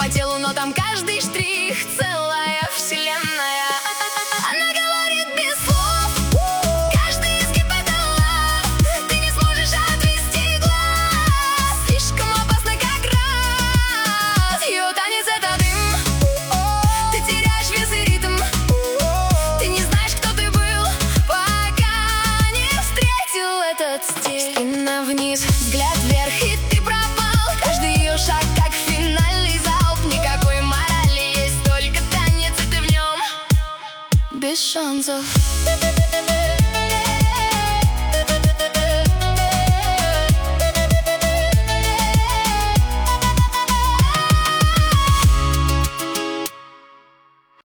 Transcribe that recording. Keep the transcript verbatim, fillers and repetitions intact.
по телу, но там каждый штрих целая вселенная. Она говорит без слов, каждый изгиб это love. Ты не сможешь отвести глаз, слишком опасно как раз. Ее танец это дым, ты теряешь вес и ритм. Ты не знаешь, кто ты был, пока не встретил этот стиль. Спина вниз, взгляд вверх, и ты пропал. Каждый ее шаг как финальный залп. Никакой морали, есть только танец, и ты в нем без шансов.